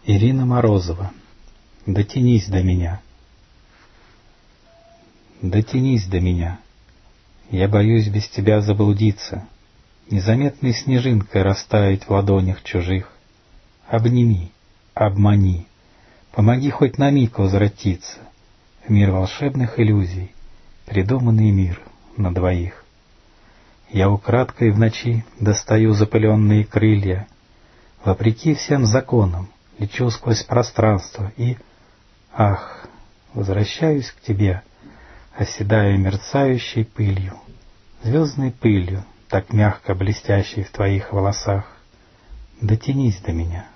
Ирина Морозова. Дотянись до меня. Дотянись до меня. Я боюсь без тебя заблудиться, незаметной снежинкой растаять в ладонях чужих. Обними, обмани, помоги хоть на миг возвратиться в мир волшебных иллюзий, придуманный мир на двоих. Я украдкой в ночи достаю запыленные крылья, вопреки всем законам лечу сквозь пространство и, ах, возвращаюсь к тебе, оседая мерцающей пылью, звездной пылью, так мягко блестящей в твоих волосах. Дотянись до меня.